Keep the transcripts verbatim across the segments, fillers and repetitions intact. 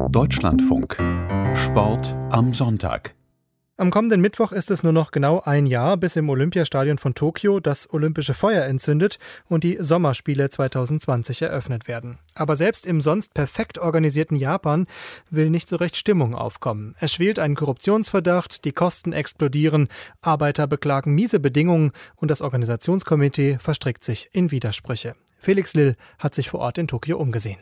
Deutschlandfunk. Sport am Sonntag. Am kommenden Mittwoch ist es nur noch genau ein Jahr, bis im Olympiastadion von Tokio das olympische Feuer entzündet und die Sommerspiele zwanzig zwanzig eröffnet werden. Aber selbst im sonst perfekt organisierten Japan will nicht so recht Stimmung aufkommen. Es schwelt ein Korruptionsverdacht, die Kosten explodieren, Arbeiter beklagen miese Bedingungen und das Organisationskomitee verstrickt sich in Widersprüche. Felix Lill hat sich vor Ort in Tokio umgesehen.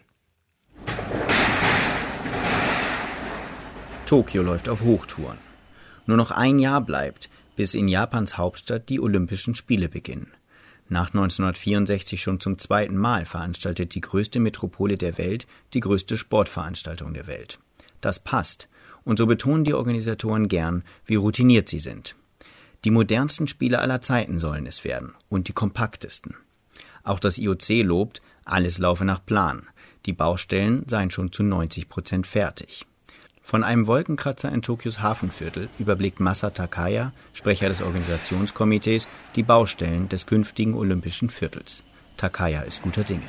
Tokio läuft auf Hochtouren. Nur noch ein Jahr bleibt, bis in Japans Hauptstadt die Olympischen Spiele beginnen. Nach neunzehnhundertvierundsechzig schon zum zweiten Mal veranstaltet die größte Metropole der Welt die größte Sportveranstaltung der Welt. Das passt, und so betonen die Organisatoren gern, wie routiniert sie sind. Die modernsten Spiele aller Zeiten sollen es werden und die kompaktesten. Auch das I O C lobt, alles laufe nach Plan. Die Baustellen seien schon zu neunzig Prozent fertig. Von einem Wolkenkratzer in Tokios Hafenviertel überblickt Masa Takaya, Sprecher des Organisationskomitees, die Baustellen des künftigen Olympischen Viertels. Takaya ist guter Dinge.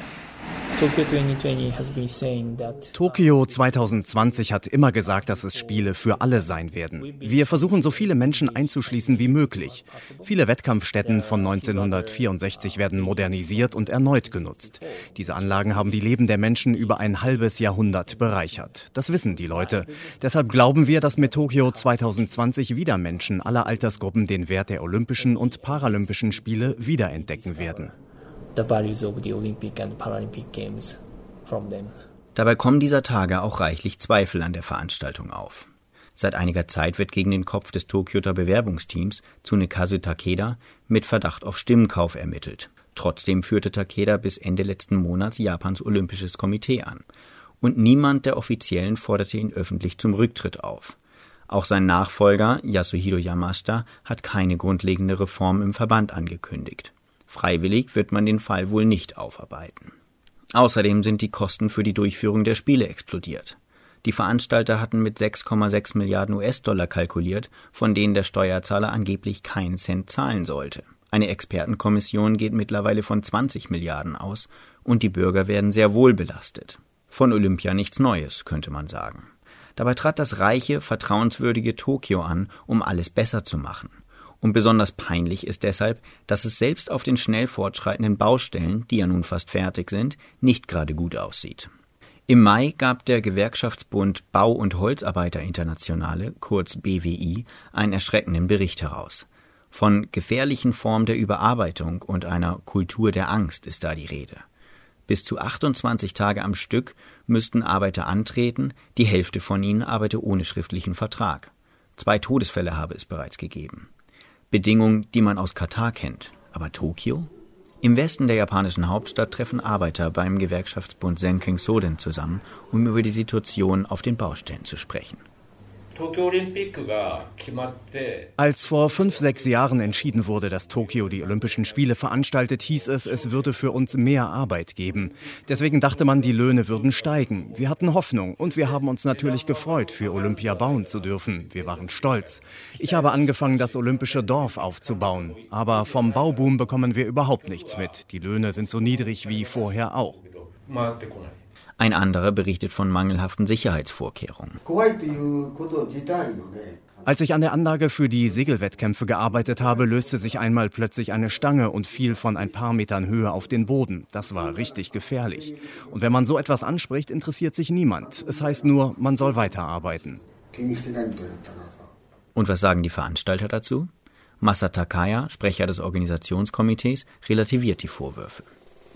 Tokio zwanzig zwanzig hat immer gesagt, dass es Spiele für alle sein werden. Wir versuchen, so viele Menschen einzuschließen wie möglich. Viele Wettkampfstätten von neunzehnhundertvierundsechzig werden modernisiert und erneut genutzt. Diese Anlagen haben die Leben der Menschen über ein halbes Jahrhundert bereichert. Das wissen die Leute. Deshalb glauben wir, dass mit Tokio zwanzig zwanzig wieder Menschen aller Altersgruppen den Wert der Olympischen und Paralympischen Spiele wiederentdecken werden. The values of the Olympic and Paralympic Games from them. Dabei kommen dieser Tage auch reichlich Zweifel an der Veranstaltung auf. Seit einiger Zeit wird gegen den Kopf des Tokioter Bewerbungsteams, Tsunekazu Takeda, mit Verdacht auf Stimmenkauf ermittelt. Trotzdem führte Takeda bis Ende letzten Monats Japans Olympisches Komitee an. Und niemand der Offiziellen forderte ihn öffentlich zum Rücktritt auf. Auch sein Nachfolger, Yasuhiro Yamashita, hat keine grundlegende Reform im Verband angekündigt. Freiwillig wird man den Fall wohl nicht aufarbeiten. Außerdem sind die Kosten für die Durchführung der Spiele explodiert. Die Veranstalter hatten mit sechs Komma sechs Milliarden U S-Dollar kalkuliert, von denen der Steuerzahler angeblich keinen Cent zahlen sollte. Eine Expertenkommission geht mittlerweile von zwanzig Milliarden aus und die Bürger werden sehr wohl belastet. Von Olympia nichts Neues, könnte man sagen. Dabei trat das reiche, vertrauenswürdige Tokio an, um alles besser zu machen. Und besonders peinlich ist deshalb, dass es selbst auf den schnell fortschreitenden Baustellen, die ja nun fast fertig sind, nicht gerade gut aussieht. Im Mai gab der Gewerkschaftsbund Bau- und Holzarbeiter-Internationale, kurz B W I, einen erschreckenden Bericht heraus. Von gefährlichen Formen der Überarbeitung und einer Kultur der Angst ist da die Rede. Bis zu achtundzwanzig Tage am Stück müssten Arbeiter antreten, die Hälfte von ihnen arbeite ohne schriftlichen Vertrag. Zwei Todesfälle habe es bereits gegeben. Bedingungen, die man aus Katar kennt. Aber Tokio? Im Westen der japanischen Hauptstadt treffen Arbeiter beim Gewerkschaftsbund Senken Soden zusammen, um über die Situation auf den Baustellen zu sprechen. Als vor fünf, sechs Jahren entschieden wurde, dass Tokio die Olympischen Spiele veranstaltet, hieß es, es würde für uns mehr Arbeit geben. Deswegen dachte man, die Löhne würden steigen. Wir hatten Hoffnung und wir haben uns natürlich gefreut, für Olympia bauen zu dürfen. Wir waren stolz. Ich habe angefangen, das olympische Dorf aufzubauen. Aber vom Bauboom bekommen wir überhaupt nichts mit. Die Löhne sind so niedrig wie vorher auch. Ein anderer berichtet von mangelhaften Sicherheitsvorkehrungen. Als ich an der Anlage für die Segelwettkämpfe gearbeitet habe, löste sich einmal plötzlich eine Stange und fiel von ein paar Metern Höhe auf den Boden. Das war richtig gefährlich. Und wenn man so etwas anspricht, interessiert sich niemand. Es heißt nur, man soll weiterarbeiten. Und was sagen die Veranstalter dazu? Masa Takaya, Sprecher des Organisationskomitees, relativiert die Vorwürfe.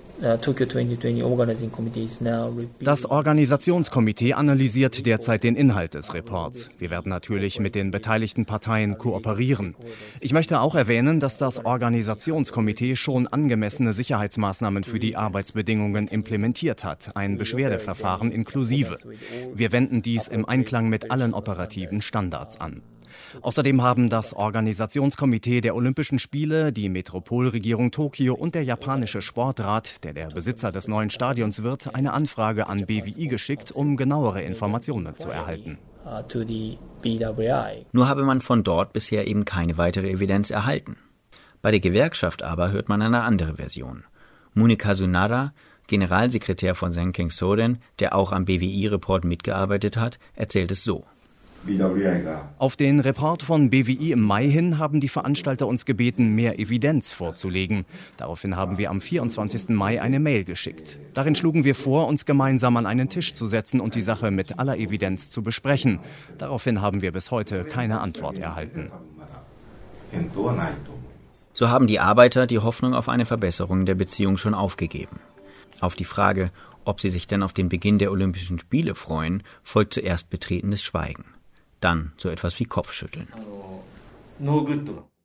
Das Organisationskomitee analysiert derzeit den Inhalt des Reports. Wir werden natürlich mit den beteiligten Parteien kooperieren. Ich möchte auch erwähnen, dass das Organisationskomitee schon angemessene Sicherheitsmaßnahmen für die Arbeitsbedingungen implementiert hat, ein Beschwerdeverfahren inklusive. Wir wenden dies im Einklang mit allen operativen Standards an. Außerdem haben das Organisationskomitee der Olympischen Spiele, die Metropolregierung Tokio und der japanische Sportrat, der der Besitzer des neuen Stadions wird, eine Anfrage an B W I geschickt, um genauere Informationen zu erhalten. Nur habe man von dort bisher eben keine weitere Evidenz erhalten. Bei der Gewerkschaft aber hört man eine andere Version. Munekazu Nara, Generalsekretär von Senkeng Soren, der auch am B W I-Report mitgearbeitet hat, erzählt es so. Auf den Report von B W I im Mai hin haben die Veranstalter uns gebeten, mehr Evidenz vorzulegen. Daraufhin haben wir am vierundzwanzigsten Mai eine Mail geschickt. Darin schlugen wir vor, uns gemeinsam an einen Tisch zu setzen und die Sache mit aller Evidenz zu besprechen. Daraufhin haben wir bis heute keine Antwort erhalten. So haben die Arbeiter die Hoffnung auf eine Verbesserung der Beziehung schon aufgegeben. Auf die Frage, ob sie sich denn auf den Beginn der Olympischen Spiele freuen, folgt zuerst betretenes Schweigen. Dann so etwas wie Kopfschütteln.